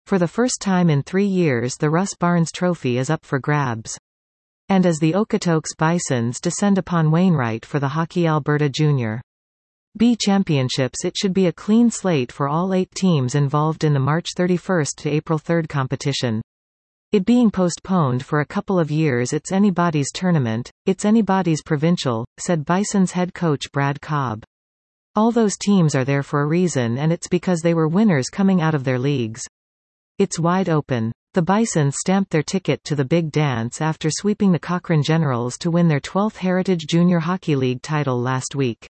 For the first time in 3 years, the Russ Barnes Trophy is up for grabs. And as the Okotoks Bisons descend upon Wainwright for the Hockey Alberta Junior B Championships, it should be a clean slate for all 8 teams involved in the March 31 to April 3 competition. It being postponed for a couple of years, it's anybody's tournament, it's anybody's provincial, said Bison's head coach Brad Cobb. All those teams are there for a reason, and it's because they were winners coming out of their leagues. It's wide open. The Bisons stamped their ticket to the big dance after sweeping the Cochrane Generals to win their 12th Heritage Junior Hockey League title last week.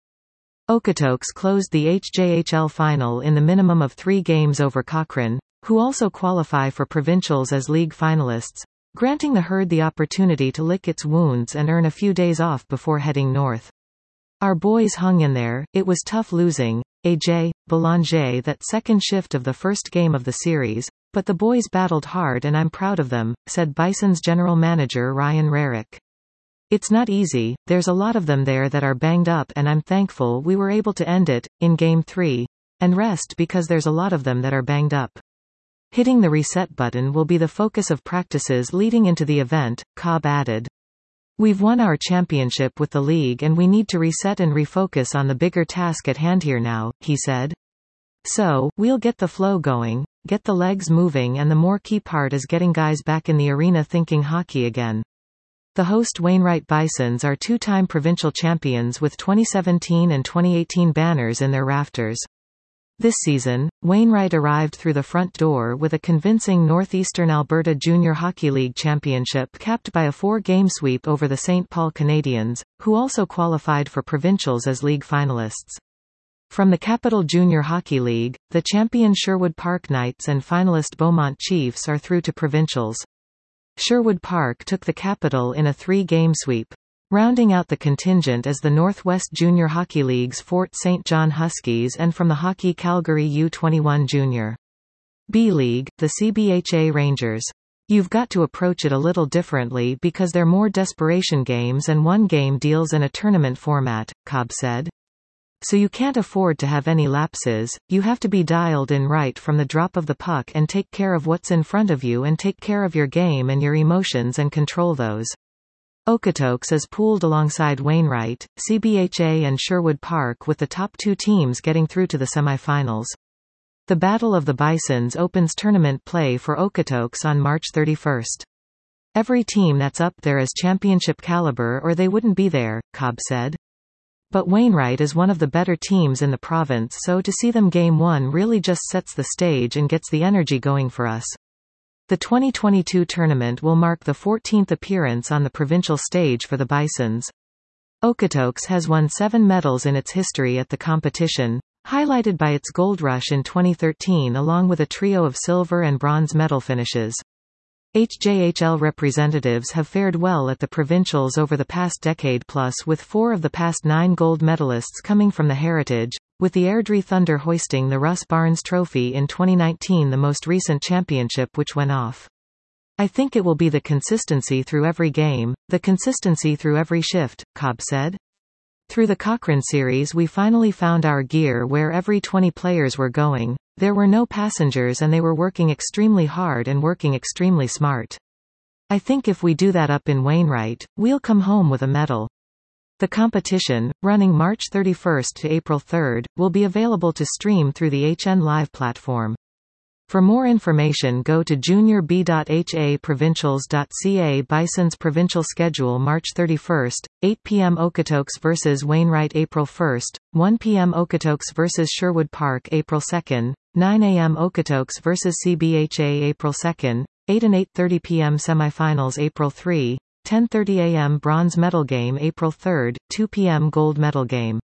Okotoks closed the HJHL final in the minimum of 3 games over Cochrane, who also qualify for provincials as league finalists, granting the Herd the opportunity to lick its wounds and earn a few days off before heading north. Our boys hung in there. It was tough losing AJ Belanger that second shift of the first game of the series, but the boys battled hard and I'm proud of them, said Bison's general manager Ryan Rarick. It's not easy, there's a lot of them there that are banged up, and I'm thankful we were able to end it in Game 3 and rest because there's a lot of them that are banged up. Hitting the reset button will be the focus of practices leading into the event, Cobb added. We've won our championship with the league and we need to reset and refocus on the bigger task at hand here now, he said. So, we'll get the flow going, get the legs moving, and the more key part is getting guys back in the arena thinking hockey again. The host Wainwright Bisons are 2-time provincial champions with 2017 and 2018 banners in their rafters. This season, Wainwright arrived through the front door with a convincing Northeastern Alberta Junior Hockey League championship capped by a 4-game sweep over the St. Paul Canadians, who also qualified for provincials as league finalists. From the Capital Junior Hockey League, the champion Sherwood Park Knights and finalist Beaumont Chiefs are through to provincials. Sherwood Park took the Capital in a 3-game sweep. Rounding out the contingent is the Northwest Junior Hockey League's Fort St. John Huskies, and from the Hockey Calgary U21 Junior B League, the CBHA Rangers. You've got to approach it a little differently because they're more desperation games and 1 game deals in a tournament format, Cobb said. So you can't afford to have any lapses, you have to be dialed in right from the drop of the puck and take care of what's in front of you and take care of your game and your emotions and control those. Okotoks is pooled alongside Wainwright, CBHA and Sherwood Park, with the top 2 teams getting through to the semifinals. The Battle of the Bisons opens tournament play for Okotoks on March 31. Every team that's up there is championship caliber or they wouldn't be there, Cobb said. But Wainwright is one of the better teams in the province, so to see them Game 1 really just sets the stage and gets the energy going for us. The 2022 tournament will mark the 14th appearance on the provincial stage for the Bisons. Okotoks has won 7 medals in its history at the competition, highlighted by its gold rush in 2013 along with a trio of silver and bronze medal finishes. HJHL representatives have fared well at the provincials over the past decade plus, with 4 of the past 9 gold medalists coming from the Heritage, with the Airdrie Thunder hoisting the Russ Barnes Trophy in 2019, the most recent championship which went off. I think it will be the consistency through every game, the consistency through every shift, Cobb said. Through the Cochrane series we finally found our gear where every 20 players were going, there were no passengers and they were working extremely hard and working extremely smart. I think if we do that up in Wainwright, we'll come home with a medal. The competition, running March 31 to April 3, will be available to stream through the HN Live platform. For more information go to juniorb.haprovincials.ca. Bison's provincial schedule March 31, 8 p.m. Okotoks vs Wainwright April 1, 1 p.m. Okotoks vs Sherwood Park April 2, 9 a.m. Okotoks vs CBHA April 2, 8 and 8:30 p.m. Semifinals April 3, 10:30 a.m. Bronze medal game April 3, 2 p.m. Gold medal game.